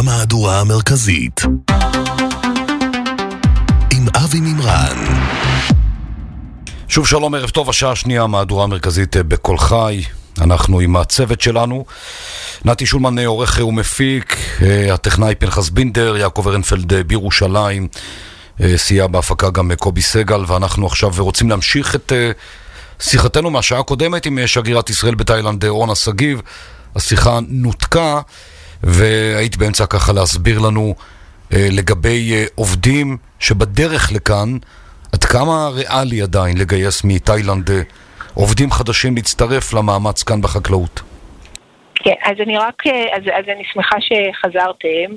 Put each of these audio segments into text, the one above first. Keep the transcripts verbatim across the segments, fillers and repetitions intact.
המהדורה המרכזית עם אבי מימרן. שוב שלום, ערב טוב, השעה השנייה, מהדורה המרכזית בכל חי. אנחנו עם הצוות שלנו, נתי שולמן עורך ומפיק, הטכנאי פנחס בינדר, יעקב ארנפלד בירושלים, סייע בהפקה גם קובי סגל, ואנחנו עכשיו רוצים להמשיך את שיחתנו מהשעה הקודמת עם שגרירת ישראל בתאילנד אורנה שגיב. השיחה נותקה והיית באמצע ככה להסביר לנו לגבי עובדים שבדרך לכאן, עד כמה ריאלי עדיין לגייס מתאילנד עובדים חדשים להצטרף למאמץ כאן בחקלאות? כן, אז אני רק, אז, אז אני שמחה שחזרתם,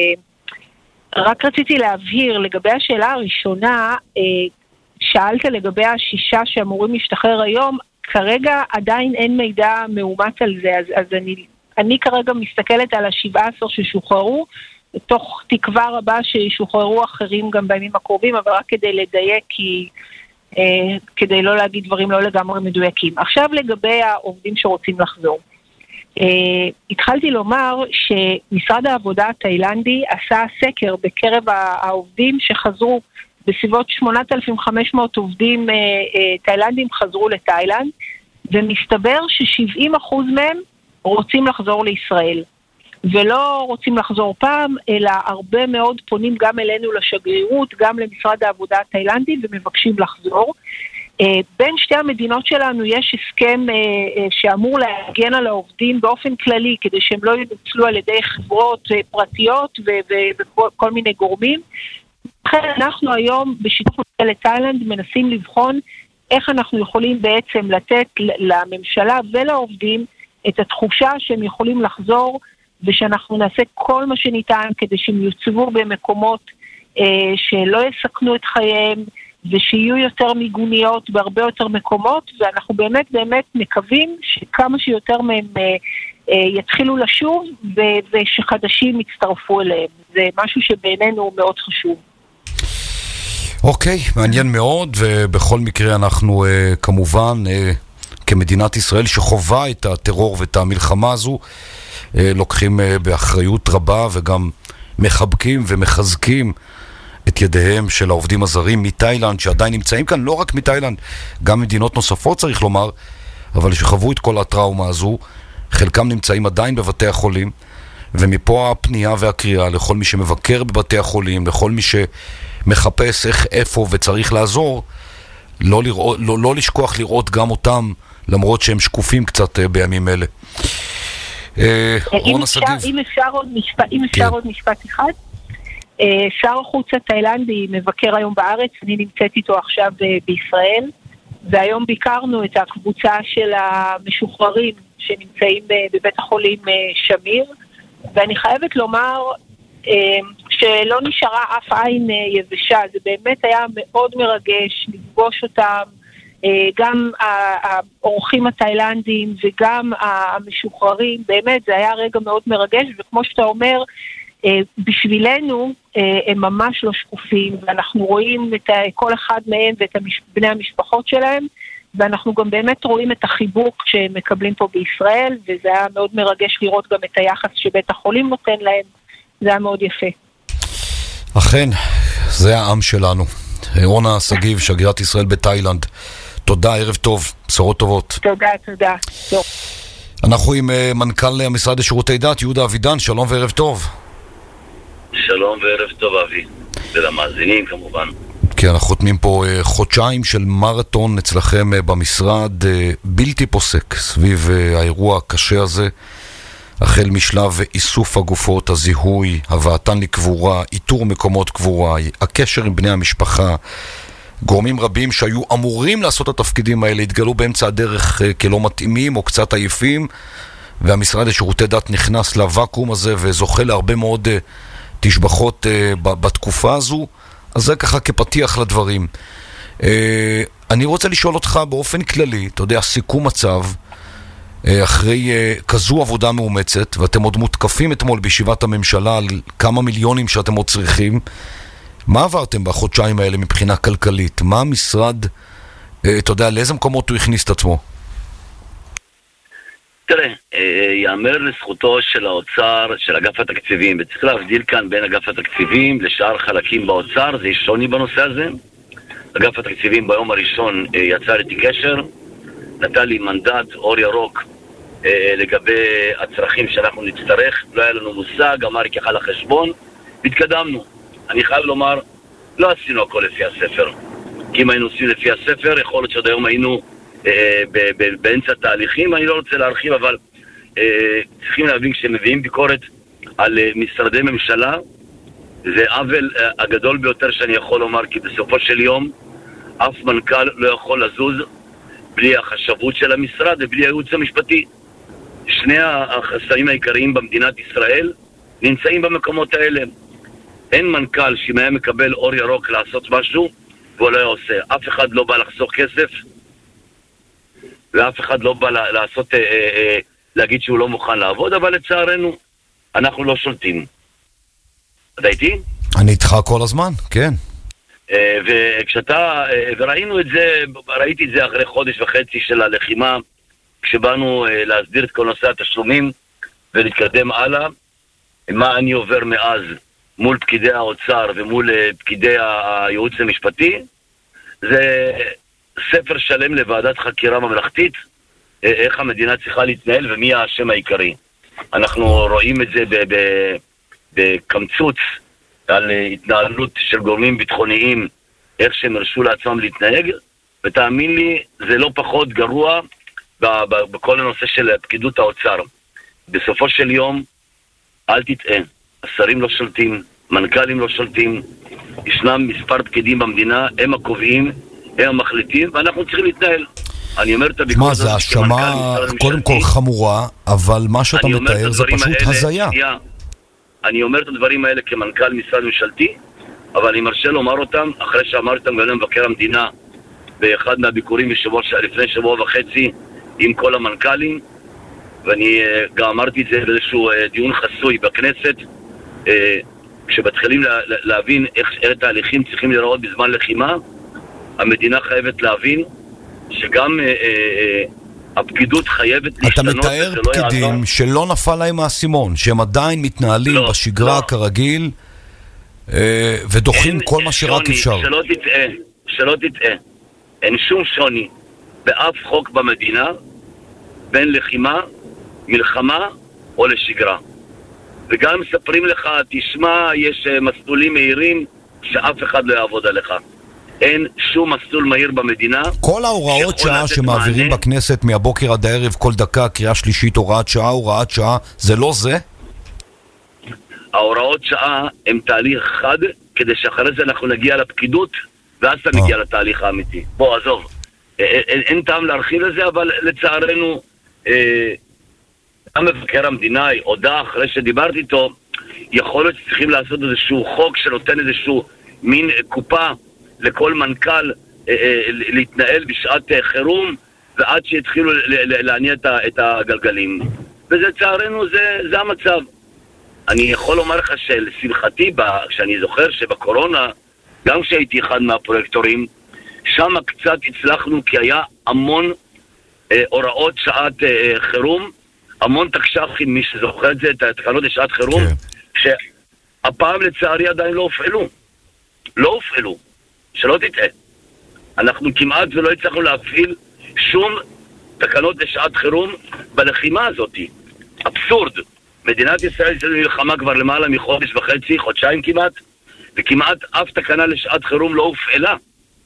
ורק רציתי להבהיר לגבי השאלה הראשונה, שאלת לגבי השישה שאמורים להשתחרר היום, כרגע עדיין אין מידע מאומץ על זה, אז, אז אני, אני כרגע מסתכלת על ה-שבעה עשר ששוחררו, תוך תקווה רבה שישוחררו אחרים גם בימים הקרובים, אבל רק כדי לדייק, כי, אה, כדי לא להגיד דברים לא לגמרי מדויקים. עכשיו לגבי העובדים שרוצים לחזור. אה, התחלתי לומר שמשרד העבודה התאילנדי עשה סקר בקרב העובדים שחזרו, בסביבות שמונת אלפים וחמש מאות עובדים אה, אה, תאילנדים חזרו לתאילנד, ומסתבר ש-שבעים אחוז מהם רוצים לחזור לישראל. ולא רוצים לחזור פעם, אלא הרבה מאוד פונים גם אלינו לשגרירות, גם למשרד העבודה התאילנדי, ומבקשים לחזור. בין שתי המדינות שלנו יש הסכם שאמור להגן על העובדים באופן כללי, כדי שהם לא ינוצלו על ידי חברות פרטיות וכל מיני גורמים. לכן אנחנו היום בשיתוף פעולה לתאילנד מנסים לבחון איך אנחנו יכולים בעצם לתת לממשלה ולעובדים את התחושה שהם יכולים לחזור, ושאנחנו נעשה כל מה שניתן כדי שהם יוצבו במקומות אה, שלא יסכנו את חייהם, ושיהיו יותר מיגוניות בהרבה יותר מקומות, ואנחנו באמת באמת מקווים שכמה שיותר מהם אה, אה, יתחילו לשוב, ו- ושחדשים יצטרפו אליהם. זה משהו שבעינינו מאוד חשוב. אוקיי, מעניין מאוד, ובכל מקרה אנחנו אה, כמובן אה, כמדינת ישראל שחובה את הטרור ואת המלחמה הזו, לוקחים באחריות רבה וגם מחבקים ומחזקים את ידיהם של העובדים הזרים מתאילנד שעדיין נמצאים כאן, לא רק מתאילנד, גם מדינות נוספות צריך לומר, אבל שחוו את כל הטראומה הזו, חלקם נמצאים עדיין בבתי החולים, ומפה הפנייה והקריאה לכל מי שמבקר בבתי החולים, לכל מי שמחפש איך, איפה וצריך לעזור, לא, לראות, לא, לא לשכוח לראות גם אותם, למרות שהם שקופים קצת בימים אלה. אם אפשר, אם אפשר עוד משפט, אם אפשר עוד משפט אחד, שר החוץ התאילנדי מבקר היום בארץ, אני נמצאת איתו עכשיו בישראל, והיום ביקרנו את הקבוצה של המשוחררים שנמצאים בבית החולים שמיר, ואני חייבת לומר שלא נשארה אף עין יבשה, זה באמת היה מאוד מרגש לפגוש אותם, גם האורחים התאילנדים וגם המשוחררים, באמת זה היה רגע מאוד מרגש, וכמו שאתה אומר, בשבילנו הם ממש לא שקופים, ואנחנו רואים את כל אחד מהם ואת בני המשפחות שלהם, ואנחנו גם באמת רואים את החיבוק שהם מקבלים פה בישראל, וזה היה מאוד מרגש לראות גם את היחס שבית החולים נותן להם, זה היה מאוד יפה. אכן, זה העם שלנו. אורנה שגיב, שגרירת ישראל בתאילנד, תודה, ערב טוב, בשורות טובות. תודה, תודה. טוב. אנחנו עם מנכ"ל המשרד לשירותי דת, יהודה אבידן, שלום וערב טוב. שלום וערב טוב אבי, ולמאזינים כמובן. כי אנחנו חותמים פה חודשיים של מרתון אצלכם במשרד, בלתי פוסק סביב האירוע הקשה הזה, החל משלב איסוף הגופות, הזיהוי, הבאתן לקבורה, איתור מקומות קבורה, הקשר עם בני המשפחה. גורמים רבים שהיו אמורים לעשות את התפקידים האלה התגלו באמצע הדרך כלא מתאימים או קצת עייפים, והמשרד לשירותי דת נכנס לוואקום הזה וזוכה להרבה מאוד תשבחות בתקופה הזו. אז זה ככה כפתיח לדברים. אני רוצה לשאול אותך באופן כללי, אתה יודע, סיכום מצב אחרי כזו עבודה מאומצת, ואתם עוד מותקפים אתמול בישיבת הממשלה על כמה מיליונים שאתם עוד צריכים. מה עברתם בחודשיים האלה מבחינה כלכלית? מה המשרד, אתה יודע, לאיזה מקומות הוא הכניס את עצמו? תראה, יאמר לזכותו של האוצר, של אגף התקציבים, וצריך להבדיל כאן בין אגף התקציבים לשאר חלקים באוצר, זה שוני בנושא הזה. אגף התקציבים ביום הראשון יצר איתי קשר, נתן לי מנדט אור ירוק לגבי הצרכים שאנחנו נצטרך, לא היה לנו מושג, אמר ככה לחשבון, התקדמנו. אני חייב לומר, לא עשינו הכל לפי הספר, כי אם היינו עושים לפי הספר, יכול להיות שעוד היום היינו אה, ב- ב- באמצע תהליכים, אני לא רוצה להרחיב, אבל אה, צריכים להבין כשמביאים ביקורת על אה, משרדי ממשלה, זה עוול אה, הגדול ביותר שאני יכול לומר, כי בסופו של יום, אף מנכ"ל לא יכול לזוז בלי החשבות של המשרד ובלי הייעוץ המשפטי. שני החסמים העיקריים במדינת ישראל נמצאים במקומות האלה. אין מנכ"ל שאם היה מקבל אור ירוק לעשות משהו, והוא לא היה עושה. אף אחד לא בא לחסוך כסף, ואף אחד לא בא לעשות, אה, אה, להגיד שהוא לא מוכן לעבוד, אבל לצערנו, אנחנו לא שולטים. אתה איתי? אני איתך כל הזמן, כן. אה, וכשאתה, אה, וראינו את זה, ראיתי את זה אחרי חודש וחצי של הלחימה, כשבאנו אה, להסדיר את כל נושא התשלומים, ולהתקדם הלאה, מה אני עובר מאז, מול פקידי האוצר ומול פקידי הייעוץ המשפטי, זה ספר שלם לוועדת חקירה ממלכתית, איך המדינה צריכה להתנהל ומי האשם העיקרי. אנחנו רואים את זה בקמצוץ על התנהלות של גורמים ביטחוניים, איך שהם הרשו לעצמם להתנהג, ותאמין לי, זה לא פחות גרוע בכל הנושא של פקידות האוצר. בסופו של יום, אל תטעה. השרים לא שולטים, מנכ"לים לא שולטים, ישנם מספר פקידים במדינה, הם הקובעים, הם המחליטים, ואנחנו צריכים להתנהל. אני אומר את הביקורת... מה, זה האשמה קודם כל חמורה, אבל מה שאתה מתאר זה פשוט הזיה. אני אומר את הדברים האלה כמנכ"ל משרד ממשלתי, אבל אני מרשה לומר אותם, אחרי שאמרתם גם למבקר המדינה, באחד מהביקורים לפני שבוע וחצי, עם כל המנכ"לים, ואני גם אמרתי את זה באיזשהו דיון חסוי בכנסת, כשמתחילים להבין איך תהליכים צריכים לראות בזמן לחימה, המדינה חייבת להבין שגם הפקידות חייבת להשתנות. אתה מתאר פקידים שלא נפל להם האסימון, שהם עדיין מתנהלים בשגרה כרגיל, ודוחים כל מה שרק אפשר. שלא תטעה, שלא תטעה. אין שום שוני באף חוק במדינה בין לחימה, מלחמה או לשגרה. וגם מספרים לך, תשמע, יש מסלולים מהירים שאף אחד לא יעבוד עליך. אין שום מסלול מהיר במדינה. כל ההוראות שעה שמעבירים מענה. בכנסת מהבוקר עד הערב, כל דקה, קריאה שלישית, הוראת שעה, הוראת שעה, זה לא זה? ההוראות שעה הם תהליך אחד, כדי שאחרי זה אנחנו נגיע לפקידות, ואז אתה מגיע לתהליך האמיתי. בוא, עזוב. אין, אין טעם להרחיב לזה, אבל לצערנו, אה, המבקר המדינה הודע אחרי שדיברתי איתו, יכול להיות שצריכים לעשות איזשהו חוק שנותן איזשהו מין קופה לכל מנכ"ל אה, אה, להתנהל בשעת אה, חירום, ועד שהתחילו להניע את הגלגלים. וזה צערנו, זה, זה המצב. אני יכול לומר לך שלשמחתי, כשאני זוכר שבקורונה, גם כשהייתי אחד מהפרויקטורים, שם קצת הצלחנו, כי היה המון אה, הוראות שעת אה, חירום, המון תקש"חים, מי שזוכר את זה, את התקנות לשעת חירום, okay. שהפעם לצערי עדיין לא הופעלו. לא הופעלו. שלא תטעה. אנחנו כמעט ולא הצלחנו להפעיל שום תקנות לשעת חירום בלחימה הזאת. אבסורד. מדינת ישראל יש מלחמה כבר למעלה מחודש וחצי, חודשיים כמעט, וכמעט אף תקנה לשעת חירום לא הופעלה.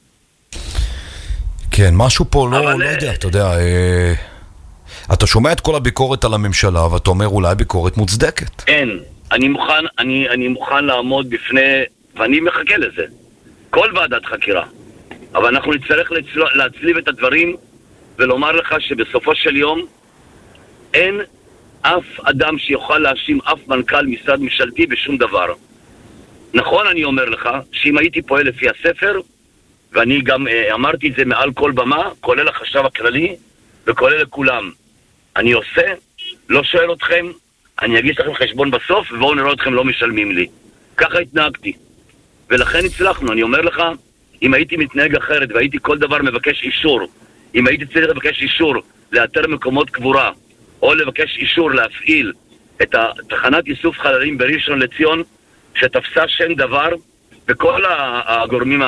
כן, משהו פה לא, לא יודע, אתה יודע, אה, אתה שומע את כל הביקורת על הממשלה, ואתה אומר אולי ביקורת מוצדקת. אין, אני מוכן, אני, אני מוכן לעמוד בפני, ואני מחכה לזה, כל ועדת חקירה. אבל אנחנו נצטרך לצל, להצליב את הדברים, ולומר לך שבסופו של יום, אין אף אדם שיוכל להאשים אף מנכ"ל משרד ממשלתי בשום דבר. נכון, אני אומר לך, שאם הייתי פועל לפי הספר, ואני גם אה, אמרתי את זה מעל כל במה, כולל החשב הכללי, וכולל לכולם. אני עושה, לא שואל אתכם, אני אגיש לכם חשבון בסוף, ובואו נראה אתכם לא משלמים לי. ככה התנהגתי. ולכן הצלחנו, אני אומר לך, אם הייתי מתנהג אחרת, והייתי כל דבר מבקש אישור, אם הייתי צריך לבקש אישור לאתר מקומות קבורה, או לבקש אישור להפעיל את תחנת איסוף חללים בראשון לציון, שתפסה שם דבר, וכל הגורמים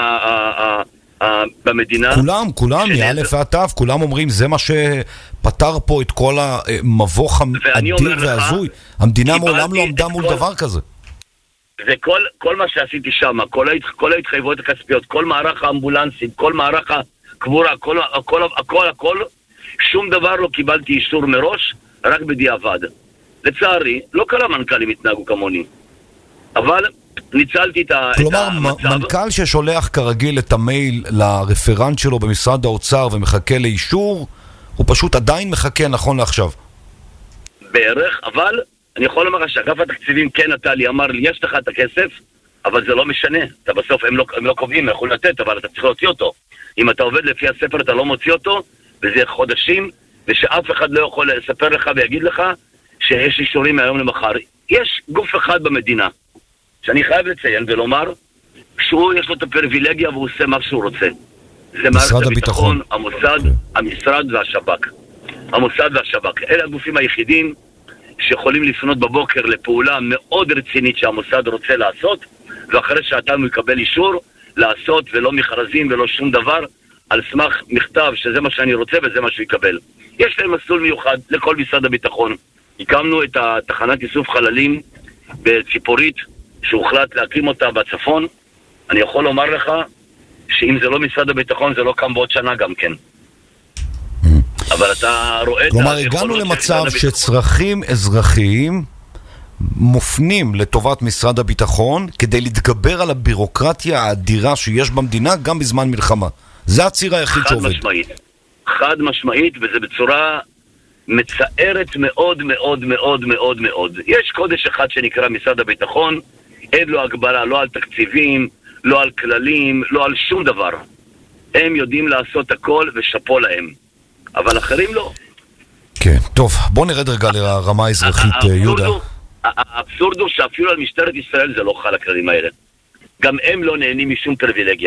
במדינה... כולם, כולם, מאלף ועד תו, כולם אומרים, זה מה שפתר פה את כל המבוך האדיר והזוי. המדינה מעולם לא עמדה מול דבר כזה. וכל כל מה שעשיתי שם, כל, כל ההתחייבויות הכספיות, כל מערך האמבולנסים, כל מערך הקבורה, כל, הכל, הכל, הכל, שום דבר לא קיבלתי אישור מראש, רק בדיעבד. לצערי, לא כל המנכ"לים התנהגו כמוני, אבל ניצלתי את המצב. כלומר, מנכ"ל ששולח כרגיל את המייל לרפרנט שלו במשרד האוצר ומחכה לאישור, הוא פשוט עדיין מחכה נכון לעכשיו. בערך, אבל אני יכול לומר שאגף התקציבים כן נתן לי, אמר לי, יש לך את הכסף, אבל זה לא משנה. אתה בסוף, הם לא, הם לא קובעים, הם יכולים לתת, אבל אתה צריך להוציא אותו. אם אתה עובד לפי הספר, אתה לא מוציא אותו, וזה חודשים, ושאף אחד לא יכול לספר לך ויגיד לך שיש אישורים מהיום למחר. יש גוף אחד במדינה, שאני חייב לציין ולומר, שהוא יש לו את הפריבילגיה והוא עושה מה שהוא רוצה. זה מערכת הביטחון, המוסד, המשרד והשב"כ. המוסד והשב"כ. אלה הגופים היחידים שיכולים לפנות בבוקר לפעולה מאוד רצינית שהמוסד רוצה לעשות, ואחרי שעתיים הוא יקבל אישור לעשות, ולא מכרזים ולא שום דבר, על סמך מכתב שזה מה שאני רוצה וזה מה שהוא יקבל. יש להם מסלול מיוחד לכל משרד הביטחון. הקמנו את התחנת איסוף חללים בציפורית, שהוחלט להקים אותה בצפון. אני יכול לומר לך שאם זה לא משרד הביטחון זה לא קם בעוד שנה גם כן. אבל אתה רואה... כלומר, הגענו למצב שצרכים אזרחיים מופנים לטובת משרד הביטחון כדי להתגבר על הבירוקרטיה האדירה שיש במדינה גם בזמן מלחמה. זה הציר היחיד שעובד. חד משמעית. חד משמעית, וזה בצורה מצערת מאוד מאוד מאוד מאוד מאוד. יש קודש אחד שנקרא משרד הביטחון, אין לו הגבלה, לא על תקציבים, לא על כללים, לא על שום דבר. הם יודעים לעשות הכל ושפו להם. אבל אחרים לא. כן, טוב, בוא נרד רגע לרמה האזרחית, יהודה. האבסורד הוא שאפילו על משטרת ישראל זה לא חל הכללים האלה. גם הם לא נהנים משום פריבילגיה.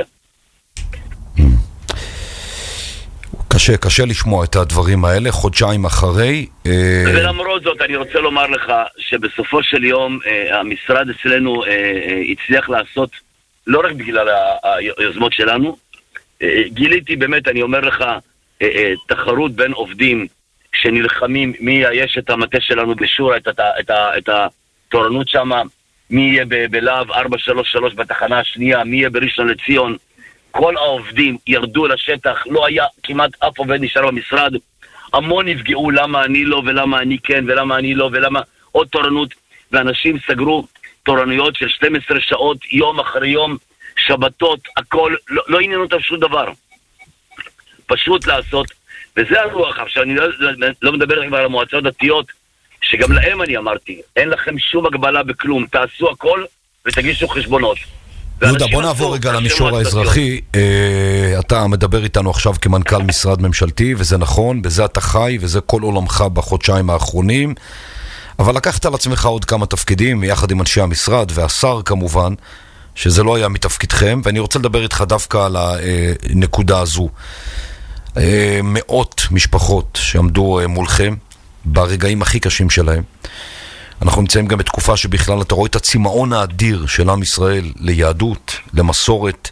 קשה, קשה לשמוע את הדברים האלה, חודשיים אחרי. ולמרות זאת, אני רוצה לומר לך שבסופו של יום המשרד אצלנו הצליח לעשות, לא רק בגלל היוזמות שלנו, גיליתי באמת, אני אומר לך, תחרות בין עובדים שנלחמים מי יש את המטה שלנו בשורה, את, את, את, את התורנות שם, מי יהיה בלהב ארבע שלוש שלוש בתחנה השנייה, מי יהיה בראשון לציון. כל העובדים ירדו לשטח, לא היה כמעט אף עובד נשאר במשרד. המון נפגעו למה אני לא ולמה אני כן ולמה אני לא ולמה עוד תורנות, ואנשים סגרו תורנויות של שתים עשרה שעות יום אחרי יום, שבתות, הכל, לא, לא עניין אותם שום דבר. פשוט לעשות, וזה הרוח. עכשיו אני לא, לא, לא מדבר כבר על המועצות דתיות, שגם להם אני אמרתי, אין לכם שום הגבלה בכלום, תעשו הכל ותגישו חשבונות. יהודה, בוא נעבור רגע למישור האזרחי. אתה מדבר איתנו עכשיו כמנכ"ל משרד ממשלתי, וזה נכון, בזה אתה חי, וזה כל עולמך בחודשיים האחרונים, אבל לקחת על עצמך עוד כמה תפקידים, יחד עם אנשי המשרד והשר כמובן, שזה לא היה מתפקידכם, ואני רוצה לדבר איתך דווקא על הנקודה הזו. מאות משפחות שעמדו מולכם ברגעים הכי קשים שלהם. אנחנו נמצאים גם בתקופה שבכלל אתה רואה את הצמאון האדיר של עם ישראל ליהדות, למסורת.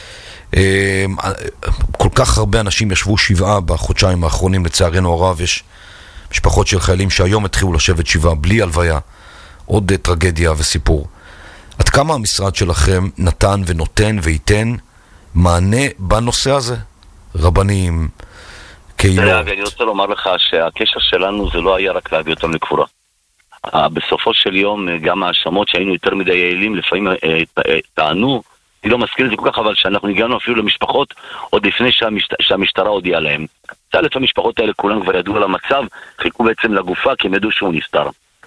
כל כך הרבה אנשים ישבו שבעה בחודשיים האחרונים, לצערנו הרב. יש משפחות של חיילים שהיום התחילו לשבת שבעה בלי הלוויה. עוד טרגדיה וסיפור. עד כמה המשרד שלכם נתן ונותן וייתן מענה בנושא הזה? רבנים, קהילות. אני רוצה לומר לך שהקשר שלנו זה לא היה רק להביא אותם לקבורה. בסופו של יום גם האשמות שהיינו יותר מדי יעילים לפעמים טענו, אני לא מזכיר את זה כל כך, אבל שאנחנו הגענו אפילו למשפחות עוד לפני שהמשט... שהמשטרה הודיעה להם. צלף המשפחות האלה כולם כבר ידעו על המצב, חיכו בעצם לגופה כי הם ידעו שהוא נפטר.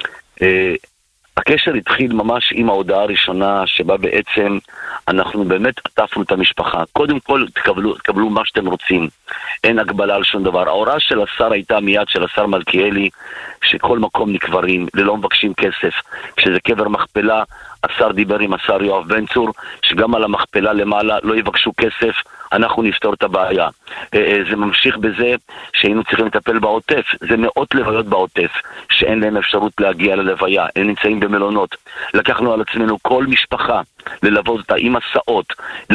הקשר התחיל ממש עם ההודעה הראשונה שבה בעצם אנחנו באמת עטפנו את המשפחה. קודם כל תקבלו, תקבלו מה שאתם רוצים, אין הגבלה על שום דבר. ההוראה של השר הייתה מיד, של השר מלכיאלי, שכל מקום נקברים, ללא מבקשים כסף. כשזה קבר מכפלה, השר דיבר עם השר יואב בן צור, שגם על המכפלה למעלה לא יבקשו כסף, אנחנו נפתור את הבעיה. זה ממשיך בזה שהיינו צריכים לטפל בעוטף, זה מאות לוויות בעוטף, שאין להם אפשרות להגיע ללוויה, הם נמצאים במלונות. לקחנו על עצמנו כל משפחה, ללוות אותה עם הסעות,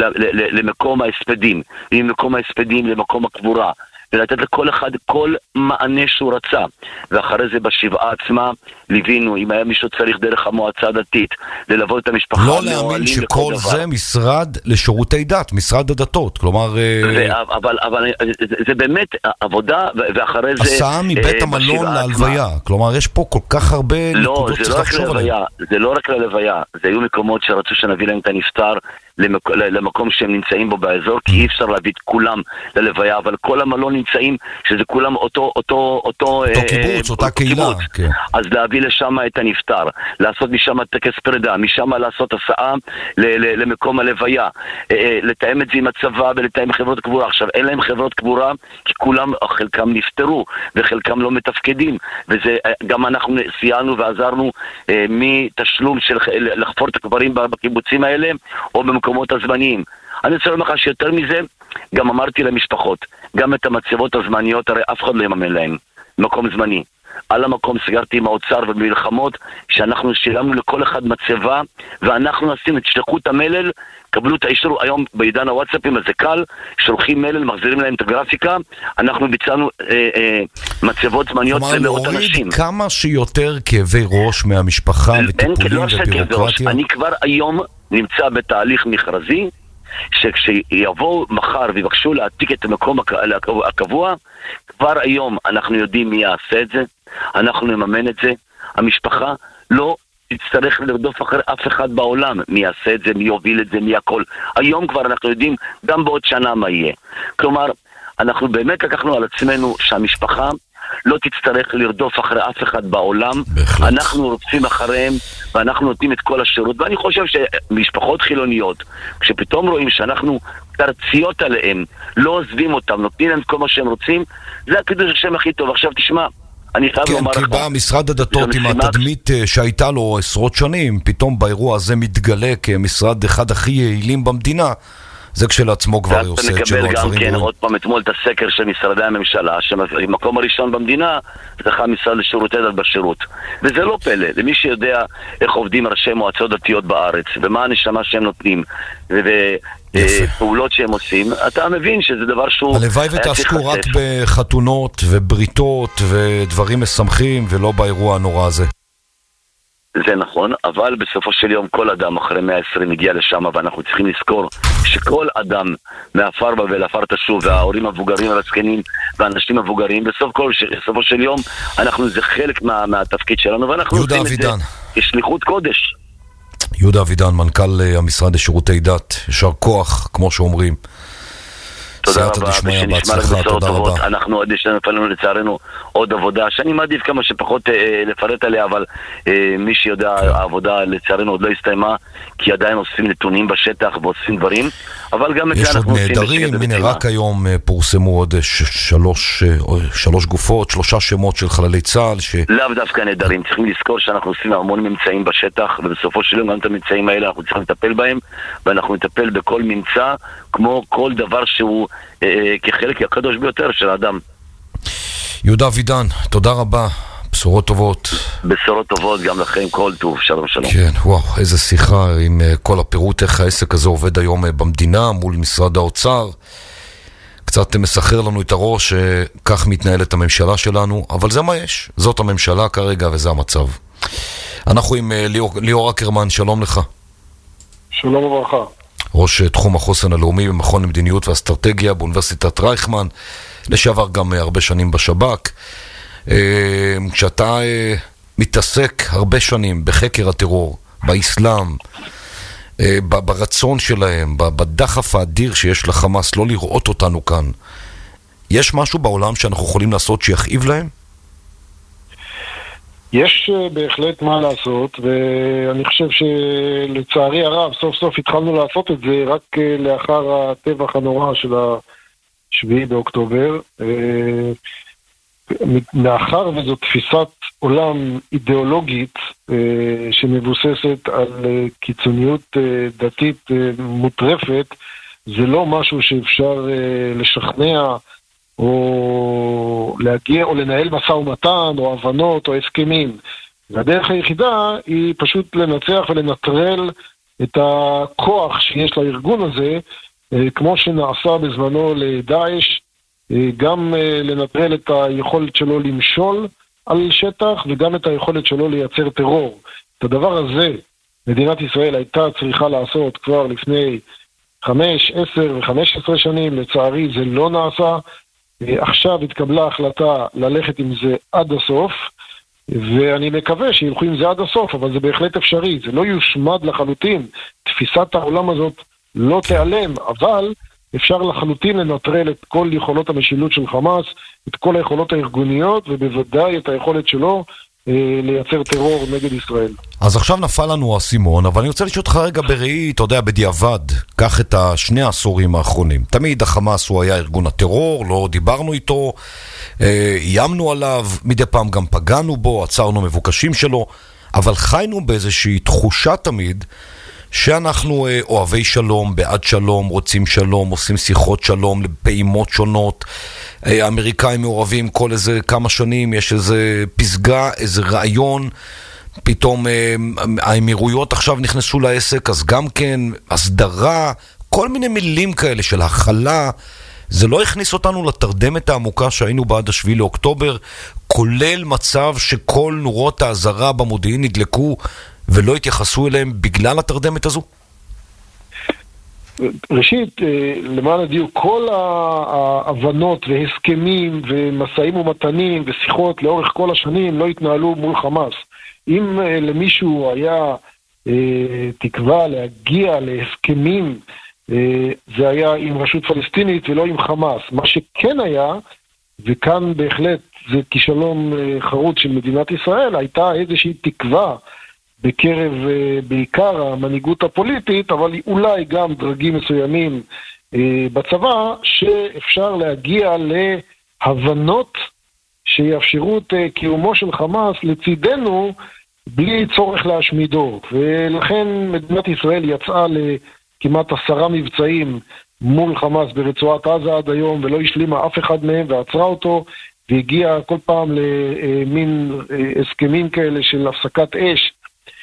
למקום ההספדים, ממקום ההספדים למקום הקבורה, ולתת לכל אחד כל מענה שהוא רצה. ואחרי זה בשבעה עצמה ליווינו, אם היה מישהו צריך דרך המועצה הדתית ללוות את המשפחה. לא להאמין שכל זה משרד לשירותי דת, משרד הדתות, כלומר ו- אבל, אבל זה, זה באמת עבודה, ואחרי זה הסעה מבית המלון להלוויה, כלומר יש פה כל כך הרבה לא, נקודות זה צריך לא רק לחשוב עליהן. ללוויה, זה לא רק ללוויה, זה היו מקומות שרצו שנביא להם את הנפטר למק... למקום שהם נמצאים בו באזור, כי אי אפשר להביא את כולם ללוויה, אבל כל המלון נמצאים, שזה כולם אותו, אותו, אותו, אותו קיבוץ, אותה קהילה. כן. אז להביא לשם את הנפטר, לעשות משם טקס פרידה, משם לעשות הסעה ל... ל... למקום הלוויה, לתאם את זה עם הצבא ולתאם חברות קבורה. עכשיו, אין להם חברות קבורה, כי כולם, חלקם נפטרו, וחלקם לא מתפקדים, וזה, גם אנחנו סייענו ועזרנו מתשלום של לחפור את הקברים בקיבוצים האלה, או במקומות הזמניים. אני רוצה לומר לך שיותר מזה, גם אמרתי למשפחות, גם את המצבות הזמניות, הרי אף אחד לא יממן להם מקום זמני. על המקום סגרתי עם האוצר ובמלחמות, שאנחנו שילמנו לכל אחד מצבה, ואנחנו עשינו, תשלחו את המלל, קבלו את האישור. היום בעידן הוואטסאפים, אז זה קל, שולחים מלל, מחזירים להם את הגרפיקה, אנחנו ביצענו אה, אה, מצבות זמניות למאות אנשים. כלומר, להוריד כמה שיותר כאבי ראש מהמשפחה וטיפולים ובירוקרטיה? אני כבר היום נמצא בתהליך מכרזי, שכשיבואו מחר ויבקשו להעתיק את המקום הקבוע, כבר היום אנחנו יודעים מי יעשה את זה, אנחנו נממן את זה, המשפחה לא תצטרך לרדוף אחרי אף אחד בעולם, מי יעשה את זה, מי יוביל את זה, מי הכל. היום כבר אנחנו יודעים גם בעוד שנה מה יהיה. כלומר, אנחנו באמת לקחנו על עצמנו שהמשפחה לא תצטרך לרדוף אחרי אף אחד בעולם. בהחלט. אנחנו רוצים אחריהם ואנחנו נותנים את כל השירות, ואני חושב שמשפחות חילוניות, כשפתאום רואים שאנחנו תרציות עליהם, לא עוזבים אותם, נותנים להם כל מה שהם רוצים, זה הקידוש השם הכי טוב. עכשיו תשמע, אני חייב כן, לומר לך, כי בא משרד הדתות עם התדמית שהייתה לו עשרות שנים, פתאום באירוע הזה מתגלה כמשרד אחד הכי יעילים במדינה. זה כשלעצמו כבר עושה את שלו הדברים. גם כן, עוד פעם אתמול את הסקר של משרדי הממשלה, שמקום הראשון במדינה, זכה משרד לשירותי דת בשירות. וזה לא פלא, למי שיודע איך עובדים ראשי מועצות דתיות בארץ, ומה הנשמה שהם נותנים, ופעולות שהם עושים, אתה מבין שזה דבר שהוא... הלוואי ותעסקו רק בחתונות ובריתות ודברים משמחים, ולא באירוע הנורא הזה. זה נכון, אבל בסופו של יום כל אדם אחרי מאה ועשרים מגיע לשם, ואנחנו צריכים לזכור שכל אדם מאפר בה ולאפר תשוב, וההורים המבוגרים והזקנים והאנשים המבוגרים, בסופו בסופו של יום אנחנו, זה חלק מה, מהתפקיד שלנו, ואנחנו עושים את זה כשליחות קודש. יהודה אבידן, מנכ"ל המשרד לשירותי דת, ישר כוח, כמו שאומרים. תודה רבה, ושנשמע לך בשורות טובות. אנחנו עוד יש לנו לצערנו עוד עבודה, שאני מעדיף כמה שפחות אה, לפרט עליה, אבל אה, מי שיודע, כן. העבודה לצערנו עוד לא הסתיימה, כי עדיין עושים נתונים בשטח ועושים דברים, אבל גם את זה אנחנו עושים. יש עוד נהדרים, הנה רק היום פורסמו עוד שלוש, שלוש גופות, שלושה שמות של חללי צה"ל. ש... לאו דווקא נהדרים, צריכים לזכור שאנחנו עושים המון ממצאים בשטח, ובסופו של יום גם את הממצאים האלה אנחנו צריכים לטפל בהם, ואנחנו נטפל בכל ממצא, כמו כל דבר שהוא אה, כחלק הקדוש ביותר של האדם. יהודה אבידן, תודה רבה, בשורות טובות. בשורות טובות גם לכם, כל טוב, שלום שלום. כן, וואו, איזה שיחה עם uh, כל הפירוט, איך העסק הזה עובד היום uh, במדינה, מול משרד האוצר. קצת מסחרר לנו את הראש, uh, כך מתנהלת הממשלה שלנו, אבל זה מה יש, זאת הממשלה כרגע וזה המצב. אנחנו עם uh, ליאור, ליאור אקרמן, שלום לך. שלום וברכה. ראש תחום החוסן הלאומי במכון למדיניות ואסטרטגיה באוניברסיטת רייכמן, לשעבר גם הרבה שנים בשב"כ. כשאתה מתעסק הרבה שנים בחקר הטרור, באסלאם, ברצון שלהם, בדחף האדיר שיש לחמאס לא לראות אותנו כאן, יש משהו בעולם שאנחנו יכולים לעשות שיכאיב להם? יש בהחלט מה לעשות, ואני חושב שלצערי הרב סוף סוף התחלנו לעשות את זה רק לאחר הטבח הנורא של השביעי באוקטובר. מאחר וזו תפיסת עולם אידיאולוגית, שמבוססת על קיצוניות דתית מוטרפת, זה לא משהו שאפשר לשכנע או להגיע או לנהל משא ומתן או הבנות או הסכמים. והדרך היחידה היא פשוט לנצח ולנטרל את הכוח שיש לארגון הזה, כמו שנעשה בזמנו לדאעש, גם לנטרל את היכולת שלו למשול על שטח וגם את היכולת שלו לייצר טרור. את הדבר הזה מדינת ישראל הייתה צריכה לעשות כבר לפני חמש, עשר וחמש עשרה שנים, לצערי זה לא נעשה. עכשיו התקבלה החלטה ללכת עם זה עד הסוף, ואני מקווה שילכו עם זה עד הסוף, אבל זה בהחלט אפשרי, זה לא יושמד לחלוטין, תפיסת העולם הזאת לא תיעלם, אבל אפשר לחלוטין לנטרל את כל יכולות המשילות של חמאס, את כל היכולות הארגוניות, ובוודאי את היכולת שלו אה, לייצר טרור נגד ישראל. אז עכשיו נפל לנו הסימון, אבל אני רוצה לשאול אותך רגע בראי, אתה יודע, בדיעבד, קח את השני העשורים האחרונים. תמיד החמאס הוא היה ארגון הטרור, לא דיברנו איתו, אה, איימנו עליו, מדי פעם גם פגענו בו, עצרנו מבוקשים שלו, אבל חיינו באיזושהי תחושה תמיד, שאנחנו אה, אוהבי שלום, בעד שלום, רוצים שלום, עושים שיחות שלום לפעימות שונות, אה, האמריקאים מעורבים כל איזה כמה שנים, יש איזה פסגה, איזה רעיון, פתאום אה, האמירויות עכשיו נכנסו לעסק, אז גם כן, הסדרה, כל מיני מילים כאלה של הכלה, זה לא הכניס אותנו לתרדמת העמוקה שהיינו בעד השביעי לאוקטובר, כולל מצב שכל נורות האזהרה במודיעין נדלקו, ולא התייחסו אליהם בגלל התרדמת הזו? ראשית, למען הדיוק, כל ההבנות והסכמים ומסעים ומתנים ושיחות לאורך כל השנים לא התנהלו מול חמאס. אם למישהו היה תקווה להגיע להסכמים, זה היה עם רשות פלסטינית ולא עם חמאס. מה שכן היה, וכאן בהחלט זה כישלון חרוץ של מדינת ישראל, הייתה איזושהי תקווה בקרב בעיקר המנהיגות הפוליטית, אבל אולי גם דרגים מסוימים בצבא, שאפשר להגיע להבנות שיאפשרו את קיומו של חמאס לצידנו בלי צורך להשמידו. ולכן מדינת ישראל יצאה לכמעט עשרה מבצעים מול חמאס ברצועת עזה עד היום, ולא השלימה אף אחד מהם ועצרה אותו, והגיעה כל פעם למין הסכמים כאלה של הפסקת אש,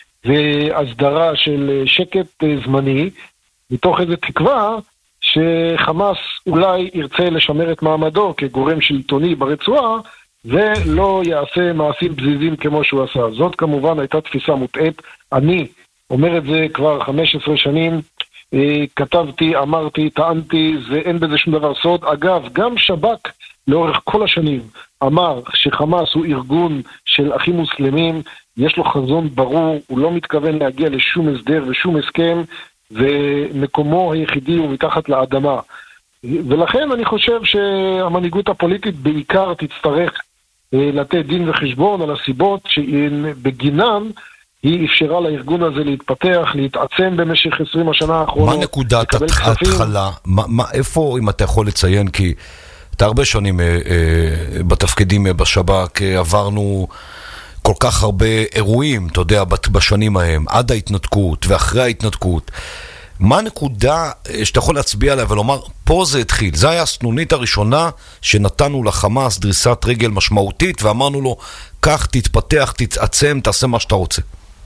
והסדרה של שקט זמני, מתוך איזו תקווה שחמאס אולי ירצה לשמר את מעמדו כגורם שלטוני ברצועה, ולא יעשה מעשים בזיזים כמו שהוא עשה. זאת כמובן הייתה תפיסה מוטעית. אני אומר את זה כבר חמש עשרה שנים, כתבתי, אמרתי, טענתי, זה אין בזה שום דבר סוד. אגב, גם שב"כ לאורך כל השנים אמר שחמאס הוא ארגון של אחים מוסלמים, יש לו חזון ברור, הוא לא מתכוון להגיע לשום הסדר ושום הסכם, ומקומו היחידי הוא מתחת לאדמה. ולכן אני חושב שהמנהיגות הפוליטית בעיקר תצטרך לתת דין וחשבון על הסיבות שבגינן היא אפשרה לארגון הזה להתפתח, להתעצם במשך עשרים השנה האחרונות. מה נקודת ההתחלה? מה, מה, איפה, אם אתה יכול לציין, כי אתה הרבה שנים אה, אה, בתפקידים אה, בשב"כ, אה, עברנו כל כך הרבה אירועים, אתה יודע, בשנים ההם, עד ההתנתקות ואחרי ההתנתקות. מה הנקודה שאתה יכול להצביע עליה ולומר, פה זה התחיל, זה היה הסנונית הראשונה שנתנו לחמאס דריסת רגל משמעותית, ואמרנו לו, כך תתפתח, תתעצם, תעשה מה שאתה רוצה.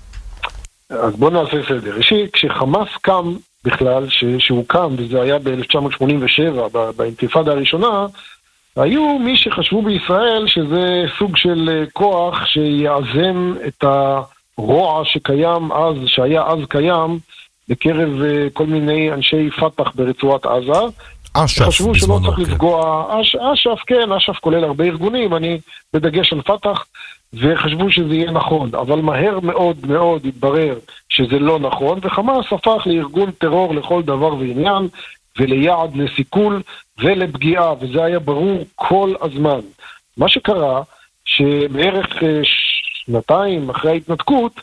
אז בוא נעשה סדר. ראשית, כשחמאס קם בכלל, ש- שהוא קם, וזה היה ב-אלף תשע מאות שמונים ושבע, באינתיפאדה הראשונה, היו מי שחשבו בישראל שזה סוג של כוח שיאזן את הרוע שקיים אז, שהיה אז קיים, בקרב כל מיני אנשי פתח ברצועת עזה. אש"ף חשבו שלא בזמנו, צריך כן. לפגוע, אש, אש"ף כן, אש"ף כולל הרבה ארגונים, אני בדגש על פתח, וחשבו שזה יהיה נכון, אבל מהר מאוד מאוד התברר שזה לא נכון, וחמאס הפך לארגון טרור לכל דבר ועניין, וליעד לסיכול ולפגיעה, וזה היה ברור כל הזמן. מה שקרה, שבערך שנתיים אחרי ההתנתקות,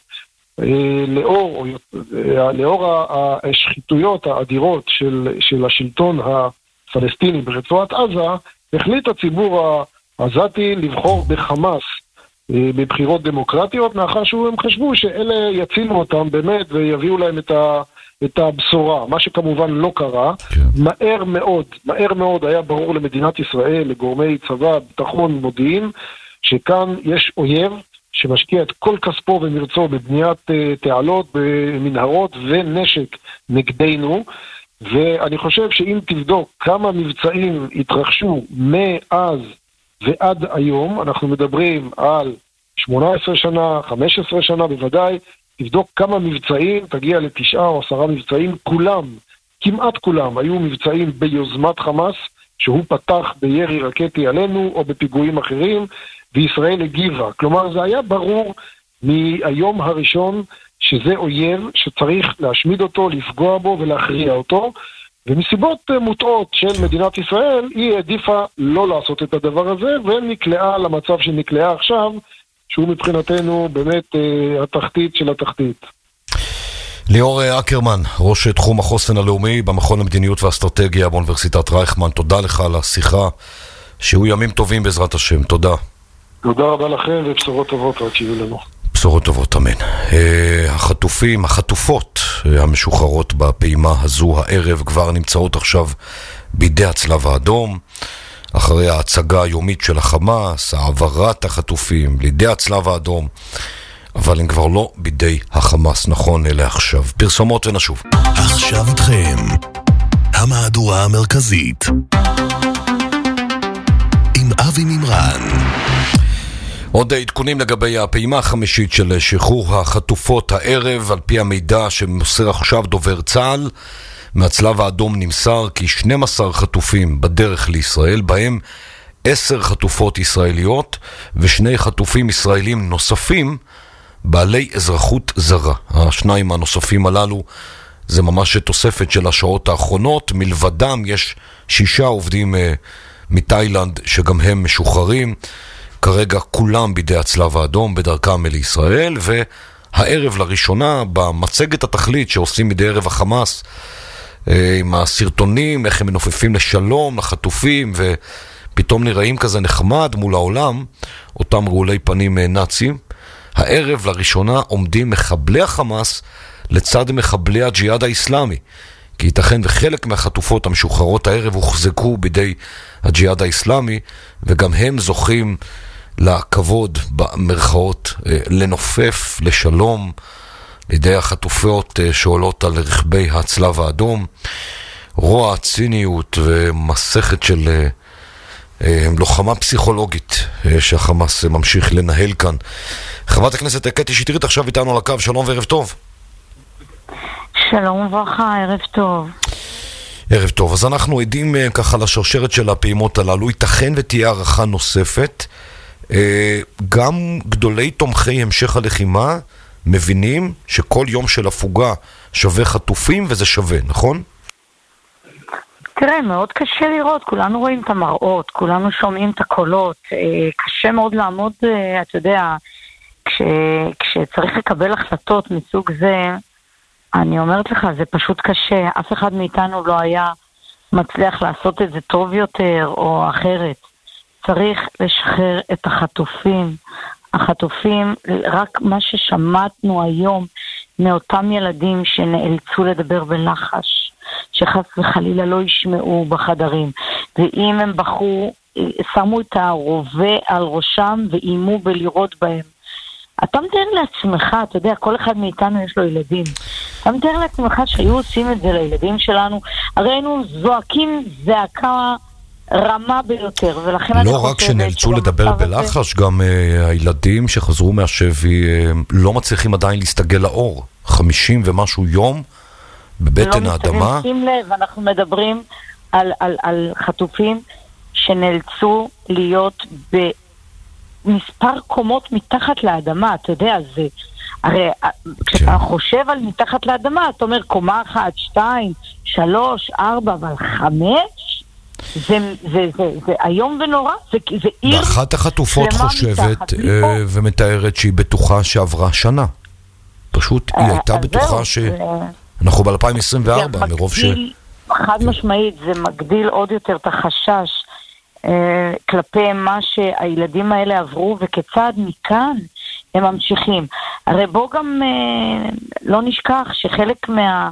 לאור, לאור השחיתויות האדירות של, של השלטון הפלסטיני ברצועת עזה, החליט הציבור העזתי לבחור בחמאס בבחירות דמוקרטיות, מאחר שהם חשבו שאלה יצילו אותם באמת ויביאו להם את ה... את הבשורה, מה שכמובן לא קרה. כן. מהר מאוד, מהר מאוד היה ברור למדינת ישראל, לגורמי צבא, ביטחון, מודיעין, שכאן יש אויב שמשקיע את כל כספו ומרצו בבניית uh, תעלות, במנהרות ונשק נגדנו, ואני חושב שאם תבדוק כמה מבצעים התרחשו מאז ועד היום, אנחנו מדברים על שמונה עשרה שנה, חמש עשרה שנה בוודאי, תבדוק כמה מבצעים, תגיע לתשעה או עשרה מבצעים, כולם, כמעט כולם, היו מבצעים ביוזמת חמאס, שהוא פתח בירי רקטי עלינו או בפיגועים אחרים, וישראל הגיבה. כלומר, זה היה ברור מהיום הראשון שזה אויב שצריך להשמיד אותו, לפגוע בו ולהכריע אותו, ומסיבות מוטעות של מדינת ישראל, היא העדיפה לא לעשות את הדבר הזה, ונקלעה למצב שנקלעה עכשיו, שהוא מבחינתנו באמת אה, התחתית של התחתית. ליאור אקרמן, ראש תחום החוסן הלאומי במכון למדיניות ואסטרטגיה באוניברסיטת רייכמן, תודה לך על השיחה, שיהיו ימים טובים בעזרת השם, תודה. תודה רבה לכם ובשורות טובות רק שיהיו לנו. בשורות טובות, אמן. אה, החטופים, החטופות אה, המשוחררות בפעימה הזו הערב כבר נמצאות עכשיו בידי הצלב האדום, אחרי ההצגה היומית של החמאס, העברת החטופים לידי הצלב האדום, אבל הם כבר לא בידי החמאס, נכון לעכשיו. פרסומות ונשוב. עכשיו איתכם המהדורה המרכזית עם אבי מימרן. עוד עדכונים לגבי הפעימה החמישית של שחרור החטופות הערב. על פי המידע שמוסר עכשיו דובר צה"ל, מהצלב האדום נמסר כי שנים עשר חטופים בדרך לישראל, בהם עשר חטופות ישראליות ושני חטופים ישראלים נוספים בעלי אזרחות זרה. השניים הנוספים הללו זה ממש תוספת של השעות האחרונות. מלבדם יש שישה עובדים uh, מתאילנד שגם הם משוחררים. כרגע כולם בידי הצלב האדום בדרכם לישראל, והערב לראשונה במצגת התכלית שעושים מדי ערב החמאס, עם הסרטונים, איך הם מנופפים לשלום, לחטופים, ופתאום נראים כזה נחמד מול העולם, אותם רעולי פנים נאצים. הערב לראשונה עומדים מחבלי החמאס לצד מחבלי הג'יהאד האסלאמי, כי ייתכן וחלק מהחטופות המשוחררות הערב הוחזקו בידי הג'יהאד האסלאמי, וגם הם זוכים לכבוד במרכאות לנופף לשלום לידי החטופות שעולות על רכבי הצלב האדום. רוע, ציניות ומסכת של לוחמה פסיכולוגית שהחמאס ממשיך לנהל כאן. חברת הכנסת קטי שטרית עכשיו איתנו על הקו, שלום וערב טוב. שלום וברכה, ערב טוב. ערב טוב, אז אנחנו עדים ככה לשרשרת של הפעימות הללו, ייתכן ותהיה הערכה נוספת. גם גדולי תומכי המשך הלחימה מבינים שכל יום של הפוגה שווה חטופים, וזה שווה, נכון? תראה, מאוד קשה לראות, כולנו רואים את המראות, כולנו שומעים את הקולות, קשה מאוד לעמוד, אתה יודע, כש, כשצריך לקבל החלטות מסוג זה, אני אומרת לך, זה פשוט קשה, אף אחד מאיתנו לא היה מצליח לעשות את זה טוב יותר או אחרת. צריך לשחרר את החטופים. החטופים, רק מה ששמענו היום מאותם ילדים שנאלצו לדבר בלחש, שחס וחלילה לא ישמעו בחדרים, ואם הם בחרו, שמו את הרובה על ראשם ואימו בלראות בהם. אתה מתאר לעצמך, אתה יודע, כל אחד מאיתנו יש לו ילדים. אתה מתאר לעצמך שהיו עושים את זה לילדים שלנו, הרי היינו זועקים זעקה רמה ביותר, ולכן לא רק שנאלצו לדבר בלחש, גם הילדים שחזרו מהשבי לא מצליחים עדיין להסתגל לאור. חמישים ומשהו יום בבטן האדמה. לא שים לב, אנחנו מדברים על, על, על חטופים שנאלצו להיות במספר קומות מתחת לאדמה, אתה יודע, זה, הרי כשאתה חושב על מתחת לאדמה, אתה אומר קומה אחת, שתיים, שלוש, ארבע, אבל חמש, זה, זה, זה, זה היום ונורא, זה, זה עיר. ואחת החטופות חושבת ומתארת שהיא בטוחה שעברה שנה. פשוט היא הייתה בטוחה שאנחנו ב-אלפיים עשרים וארבע, מרוב ש... חד משמעית, זה מגדיל עוד יותר את החשש אה, כלפי מה שהילדים האלה עברו, וכיצד מכאן הם ממשיכים. הרי בוא גם אה, לא נשכח שחלק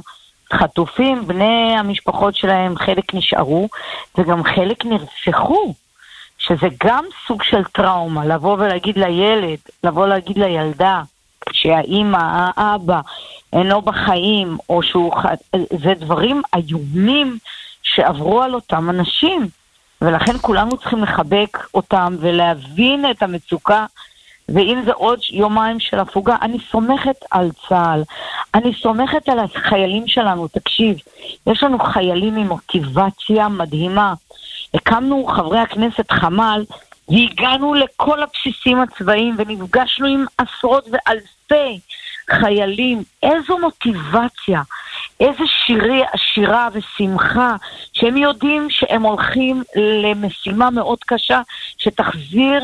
מהחטופים, בני המשפחות שלהם, חלק נשארו, וגם חלק נרצחו, שזה גם סוג של טראומה, לבוא ולהגיד לילד, לבוא להגיד לילדה, שהאימא, האבא, אינו בחיים, או שהוא, זה דברים איומים שעברו על אותם אנשים, ולכן כולנו צריכים לחבק אותם ולהבין את המצוקה, ואם זה עוד יומיים של הפוגה, אני סומכת על צה"ל, אני סומכת על החיילים שלנו, תקשיב, יש לנו חיילים עם מוטיבציה מדהימה, הקמנו חברי הכנסת חמ"ל, והגענו לכל הבסיסים הצבאיים, ונפגשנו עם עשרות ואלפי חיילים, איזו מוטיבציה, איזה שירי, שירה ושמחה, שהם יודעים שהם הולכים למשימה מאוד קשה, שתחזיר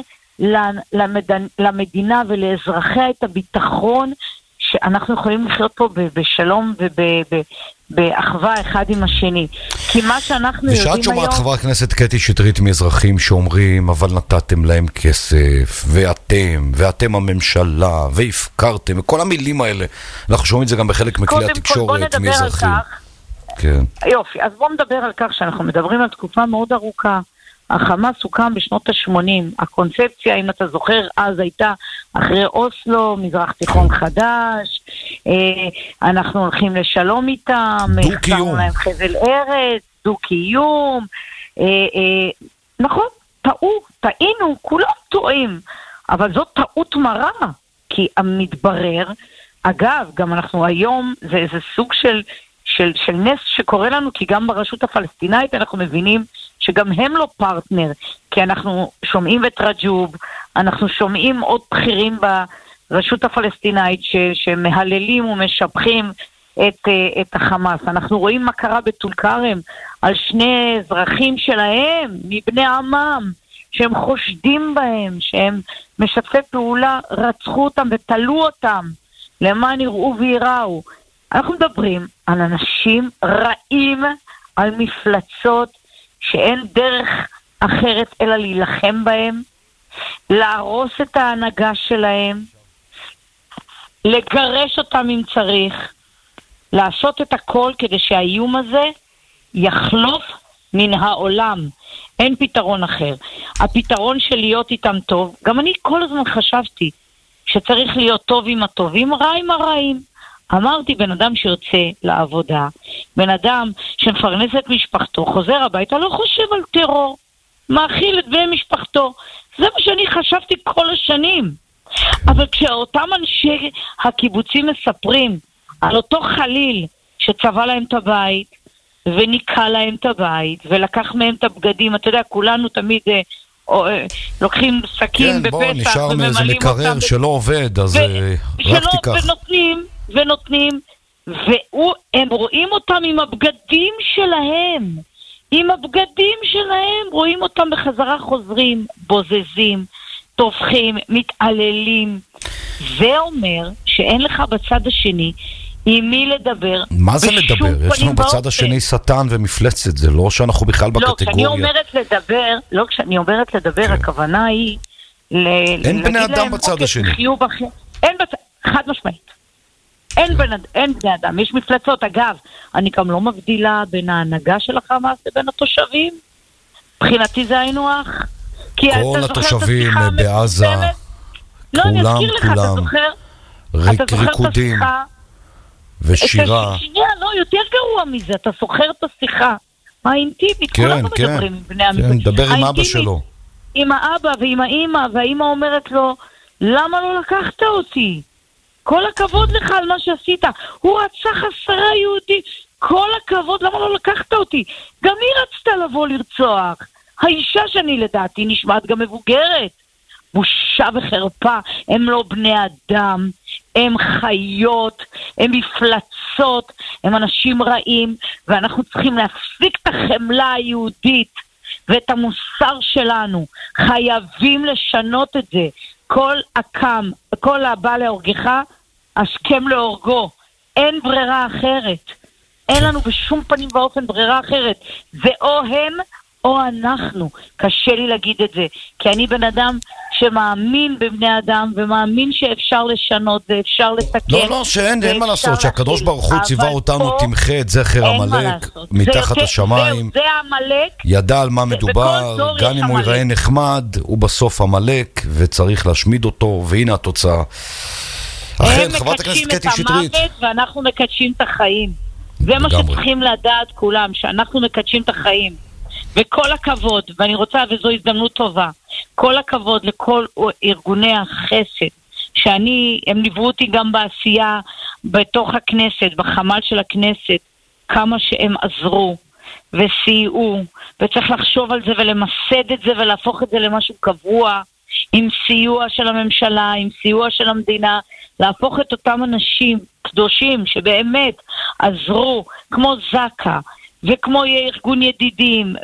למדינ, למדינה ולאזרחיה את הביטחון, שאנחנו יכולים לחיות פה בשלום ובאחווה אחד עם השני. כי מה שאנחנו יודעים היום... ושאת שומעת חברת הכנסת קטי שטרית מאזרחים שאומרים, אבל נתתם להם כסף, ואתם, ואתם הממשלה, והפקרתם, וכל המילים האלה. אנחנו שומעים את זה גם בחלק מכלי התקשורת מאזרחים. כן. יופי, אז בואו נדבר על כך שאנחנו מדברים על תקופה מאוד ארוכה. החמאס הוקם בשנות ה-שמונים, הקונספציה, אם אתה זוכר, אז הייתה אחרי אוסלו, מזרח תיכון חדש, אה, אנחנו הולכים לשלום איתם, דו-קיום, להם חבל ארץ, דו-קיום, אה, אה, נכון, טעו, טעינו, כולם טועים, אבל זאת טעות מרה, כי המתברר, אגב, גם אנחנו היום, זה איזה סוג של, של, של נס שקורה לנו, כי גם ברשות הפלסטינאית אנחנו מבינים שגם הם לא פרטנר, כי אנחנו שומעים את רג'וב, אנחנו שומעים עוד בכירים ברשות הפלסטינאית ש, שמהללים ומשבחים את, את החמאס. אנחנו רואים מה קרה בטול כרם על שני אזרחים שלהם, מבני עמם, שהם חושדים בהם, שהם משתפי פעולה, רצחו אותם ותלו אותם, למען יראו ויראו. אנחנו מדברים על אנשים רעים, על מפלצות, שאין דרך אחרת אלא להילחם בהם, להרוס את ההנהגה שלהם, לגרש אותם אם צריך, לעשות את הכל כדי שהאיום הזה יחלוף מן העולם. אין פתרון אחר. הפתרון של להיות איתם טוב, גם אני כל הזמן חשבתי שצריך להיות טוב עם הטובים, רע עם הרעים. אמרתי, בן אדם שיוצא לעבודה, בן אדם שמפרנס את משפחתו, חוזר הביתה, לא חושב על טרור, מאכיל את בני משפחתו. זה מה שאני חשבתי כל השנים. אבל כשאותם אנשי הקיבוצים מספרים על אותו חליל שצבע להם את הבית, וניקה להם את הבית, ולקח מהם את הבגדים, אתה יודע, כולנו תמיד... או, לוקחים סכין כן, בפסח בוא, נשאר מאיזה מקרר שלא עובד, אז רק תיקח. ונותנים, ונותנים, והם רואים אותם עם הבגדים שלהם, עם הבגדים שלהם, רואים אותם בחזרה חוזרים, בוזזים, טובחים, מתעללים. זה אומר שאין לך בצד השני עם מי לדבר. מה זה לדבר? יש לנו בצד השני שטן ומפלצת, זה לא שאנחנו בכלל בקטגוריה. לא, כשאני אומרת לדבר, לא כשאני אומרת לדבר, הכוונה היא... אין בני אדם בצד השני. אין בצד, חד משמעית. אין בני אדם, יש מפלצות. אגב, אני גם לא מבדילה בין ההנהגה של החמאס לבין התושבים. מבחינתי זה היינו אח. כל התושבים בעזה, כולם, כולם, ריקודים. ושירה. שנייה, לא, יותר גרוע מזה, אתה זוכר את השיחה האינטימית, כן, כולנו כן, מדברים עם בני המשפחה. כן, מדבר עם אבא שלו. עם האבא ועם האמא, והאמא אומרת לו, למה לא לקחת אותי? כל הכבוד לך על מה שעשית. הוא רצח עשרה יהודים, כל הכבוד, למה לא לקחת אותי? גם היא רצתה לבוא לרצוח. האישה שאני לדעתי נשמעת גם מבוגרת. בושה וחרפה, הם לא בני אדם, הם חיות, הם מפלצות, הם אנשים רעים, ואנחנו צריכים להפסיק את החמלה היהודית ואת המוסר שלנו. חייבים לשנות את זה. כל הקם, כל הבא להורגך, השכם להורגו. אין ברירה אחרת. אין לנו בשום פנים ואופן ברירה אחרת. זה או הם או אנחנו. קשה לי להגיד את זה, כי אני בן אדם שמאמין בבני אדם, ומאמין שאפשר לשנות, ואפשר לתקן. לא, לא, שאין, אין מה לעשות, שהקדוש ברוך הוא ציווה אותנו, תמחה את זכר המלך, מתחת השמיים, זה המלך, ידע על מה מדובר, גם אם הוא ייראה נחמד, הוא בסוף המלך, וצריך להשמיד אותו, והנה התוצאה. הם מקדשים את המוות, ואנחנו מקדשים את החיים. זה מה שצריכים לדעת כולם, שאנחנו מקדשים את החיים. וכל הכבוד, ואני רוצה, וזו הזדמנות טובה, כל הכבוד לכל ארגוני החסד, שאני, הם ליוו אותי גם בעשייה, בתוך הכנסת, בחמ"ל של הכנסת, כמה שהם עזרו וסייעו, וצריך לחשוב על זה ולמסד את זה ולהפוך את זה למשהו קבוע, עם סיוע של הממשלה, עם סיוע של המדינה, להפוך את אותם אנשים קדושים שבאמת עזרו, כמו זקה, וכמו ארגון ידידים,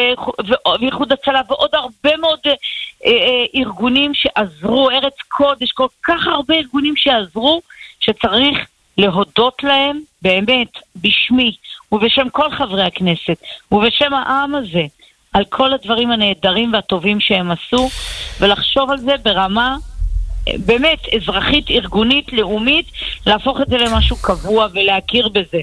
ואיחוד הצלה, ועוד הרבה מאוד אה, אה, ארגונים שעזרו, ארץ קודש, כל כך הרבה ארגונים שעזרו, שצריך להודות להם באמת בשמי, ובשם כל חברי הכנסת, ובשם העם הזה, על כל הדברים הנהדרים והטובים שהם עשו, ולחשוב על זה ברמה באמת אזרחית, ארגונית, לאומית, להפוך את זה למשהו קבוע ולהכיר בזה.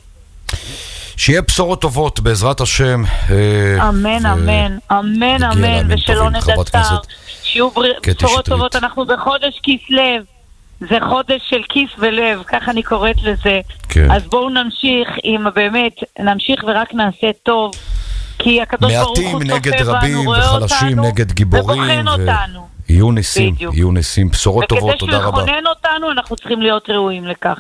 שיהיה בשורות טובות בעזרת השם. אמן, אמן, אמן, אמן, ושלא נדצר. שיהיו בשורות טובות. אנחנו בחודש כסלו, זה חודש של כיס ולב, כך אני קוראת לזה. אז בואו נמשיך, אם באמת נמשיך ורק נעשה טוב, כי הקדוש ברוך הוא צופה בנו, רואה אותנו, וחלשים נגד גיבורים, ובוחן אותנו. יהיו ניסים, יהיו ניסים, בשורות טובות, תודה רבה. וכדי שיכונן אותנו, אנחנו צריכים להיות ראויים לכך.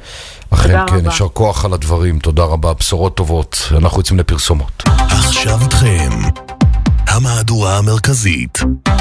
אכן כן, ישר כוח על הדברים, תודה רבה, בשורות טובות, אנחנו יוצאים לפרסומות. עכשיו איתכם, המהדורה המרכזית,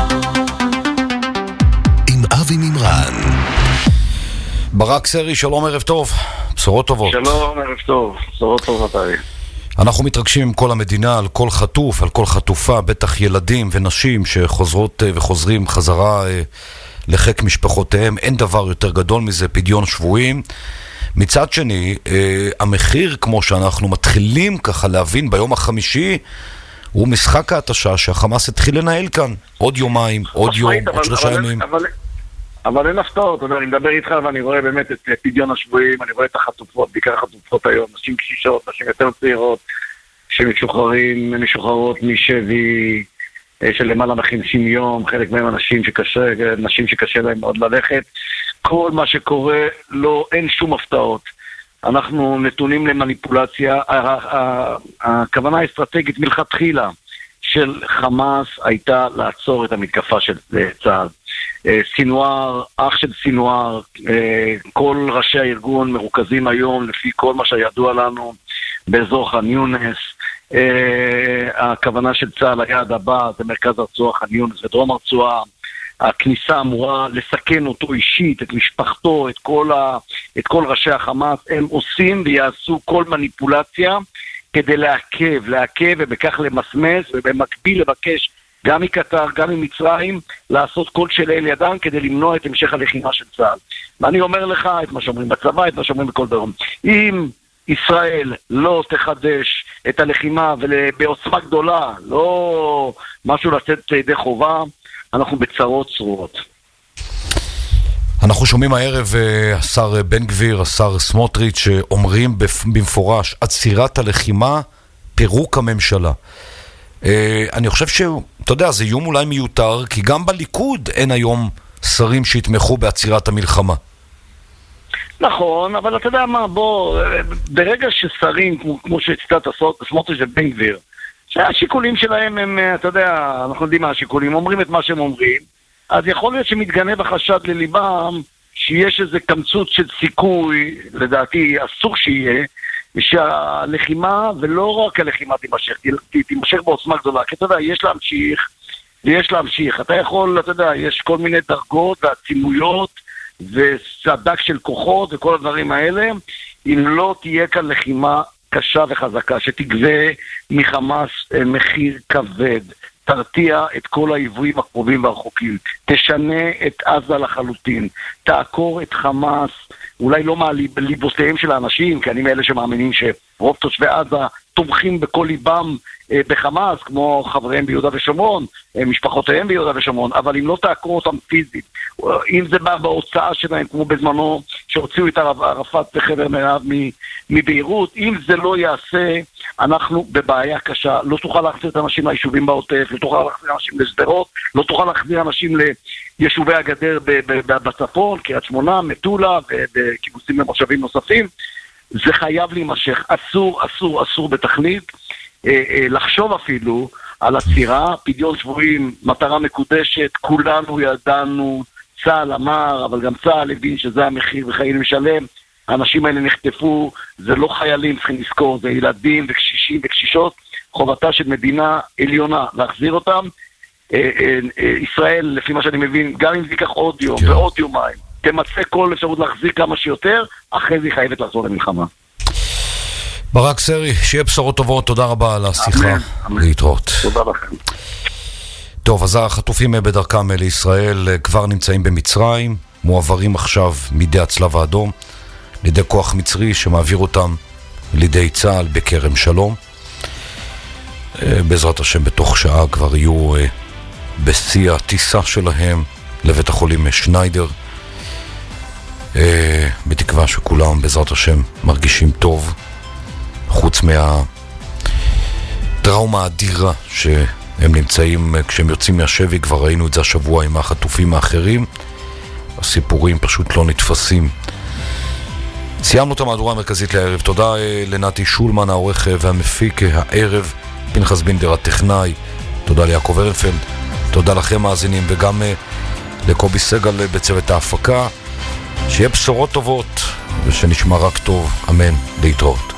עם אבי מימרן. ברק סרי, שלום, ערב טוב, בשורות טובות. שלום, ערב טוב, בשורות טובות, אבי. אנחנו מתרגשים עם כל המדינה, על כל חטוף, על כל חטופה, בטח ילדים ונשים שחוזרות וחוזרים חזרה לחיק משפחותיהם, אין דבר יותר גדול מזה, פדיון שבויים. מצד שני, המחיר, כמו שאנחנו מתחילים ככה להבין ביום החמישי, הוא משחק ההתשה שהחמאס התחיל לנהל כאן. עוד יומיים, עוד יום, עוד שלושה ימים. אבל אין הפתעות, אני מדבר איתך ואני רואה באמת את פדיון השבויים, אני רואה את החטופות, בעיקר החטופות היום, נשים קשישות, נשים יותר צעירות, שמשוחררים, משוחררות משבי של למעלה מ-חמישים יום, חלק מהם אנשים שקשה, נשים שקשה להם מאוד ללכת. כל מה שקורה, לא, אין שום הפתעות. אנחנו נתונים למניפולציה. הכוונה האסטרטגית מלכתחילה של חמאס הייתה לעצור את המתקפה של צה"ל. סינואר, אח של סינואר, כל ראשי הארגון מרוכזים היום לפי כל מה שידוע לנו באזור ח'אן יונס. הכוונה של צה"ל, היעד הבא זה מרכז הרצועה, ח'אן יונס ודרום הרצועה. הכניסה אמורה לסכן אותו אישית, את משפחתו, את כל, ה, את כל ראשי החמאס. הם עושים ויעשו כל מניפולציה כדי לעכב, לעכב ובכך למסמס, ובמקביל לבקש גם מקטר, גם ממצרים, לעשות כל שלאל ידם כדי למנוע את המשך הלחימה של צה"ל. ואני אומר לך את מה שאומרים בצבא, את מה שאומרים בכל דרום. אם ישראל לא תחדש את הלחימה ובעוצמה גדולה, לא משהו לצאת ידי חובה, אנחנו בצרות צרורות. אנחנו שומעים הערב השר בן גביר, השר סמוטריץ' שאומרים במפורש עצירת הלחימה, פירוק הממשלה. אני חושב שאתה יודע, זה איום אולי מיותר, כי גם בליכוד אין היום שרים שיתמכו בעצירת המלחמה. נכון, אבל אתה יודע מה, בוא, ברגע ששרים, כמו, כמו שהצטעת סמוטריץ' ובן גביר, שהשיקולים שלהם הם, אתה יודע, אנחנו יודעים מה השיקולים, אומרים את מה שהם אומרים, אז יכול להיות שמתגנה בחשד לליבם שיש איזה קמצוץ של סיכוי, לדעתי אסור שיהיה, שהלחימה, ולא רק הלחימה תימשך, תימשך בעוצמה גדולה, כי אתה יודע, יש להמשיך, ויש להמשיך. אתה יכול, אתה יודע, יש כל מיני דרגות ועצימויות, וסדק של כוחות וכל הדברים האלה, אם לא תהיה כאן לחימה קשה וחזקה, שתגבה מחמאס מחיר כבד, תרתיע את כל העיוורים הקרובים והרחוקים, תשנה את עזה לחלוטין, תעקור את חמאס, אולי לא מהליבותיהם של האנשים, כי אני מאלה שמאמינים שרוב תושבי עזה תומכים בכל ליבם בחמאס, כמו חבריהם ביהודה ושומרון, משפחותיהם ביהודה ושומרון, אבל אם לא תעקרו אותם פיזית, אם זה בא בהוצאה שלהם, כמו בזמנו שהוציאו את ערפאת בחבר מרעיו מביירות, אם זה לא יעשה, אנחנו בבעיה קשה. לא תוכל להחזיר את האנשים ליישובים בעוטף, לא תוכל להחזיר אנשים לשדרות, לא תוכל להחזיר אנשים ליישובי הגדר בצפון, קריית שמונה, מטולה וקיבוצים ומושבים נוספים. זה חייב להימשך. אסור, אסור, אסור בתכלית לחשוב אפילו על עצירה, פדיון שבויים, מטרה מקודשת, כולנו ידענו, צה"ל אמר, אבל גם צה"ל הבין שזה המחיר וחיילים משלם. האנשים האלה נחטפו, זה לא חיילים, צריכים לזכור, זה ילדים וקשישים וקשישות, חובתה של מדינה עליונה להחזיר אותם. ישראל, לפי מה שאני מבין, גם אם זה ייקח עוד יום כן. ועוד יומיים, תמצא כל אפשרות להחזיר כמה שיותר, אחרי זה היא חייבת לחזור למלחמה. ברק סרי, שיהיה בשורות טובות, תודה רבה על השיחה, להתראות. תודה לכם. טוב, אז החטופים בדרכם לישראל כבר נמצאים במצרים, מועברים עכשיו מידי הצלב האדום, לידי כוח מצרי שמעביר אותם לידי צה"ל בכרם שלום. בעזרת השם בתוך שעה כבר יהיו בשיא הטיסה שלהם לבית החולים שניידר, בתקווה שכולם בעזרת השם מרגישים טוב, חוץ מהטראומה האדירה שהם נמצאים כשהם יוצאים מהשבי. כבר ראינו את זה השבוע עם החטופים האחרים, הסיפורים פשוט לא נתפסים. סיימנו את המהדורה המרכזית לערב. תודה לנתי שולמן העורך והמפיק הערב, פנחס בינדר הטכנאי, תודה ליעקב ארנפלד, תודה לכם מאזינים, וגם לקובי סגל בצוות ההפקה. שיהיה בשורות טובות ושנשמע רק טוב, אמן, להתראות.